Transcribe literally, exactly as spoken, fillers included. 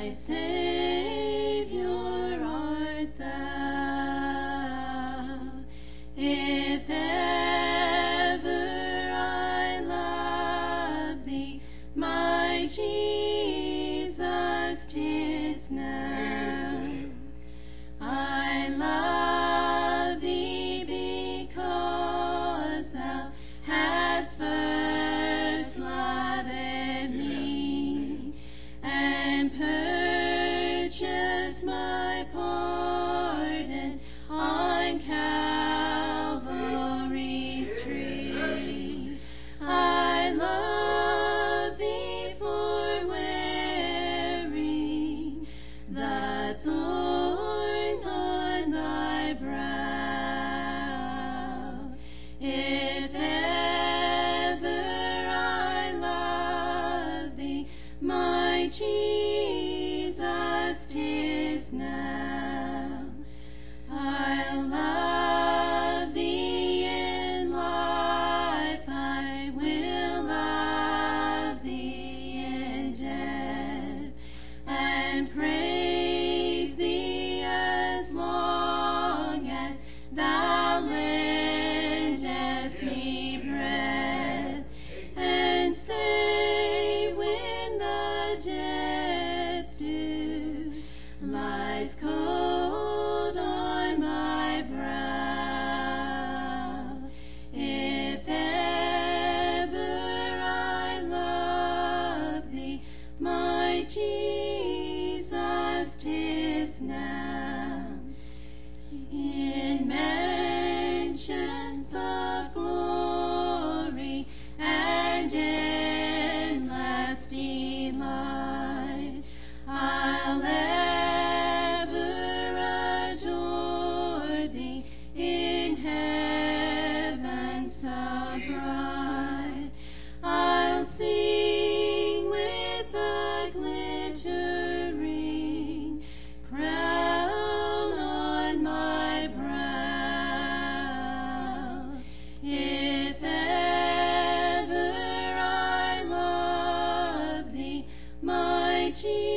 my Savior art thou. If ever I love thee, my Jesus, 'tis now. I love thee because thou hast first loved me and purchased my pardon on Calvary's tree. I love thee for wearing the thorns on thy brow. If ever I love thee, my Jesus, 'tis now. I'll love thee in life, I will love thee in death, and praise thee as long as thou lendest me breath, and say when the death dew lies cold on my brow, if ever I love thee, my Jesus, 'tis now. In mansions of glory and endless delight, I'll ever adore thee in heaven so bright. I'll sing with a glittering crown on my brow. If ever I love thee, my Jesus,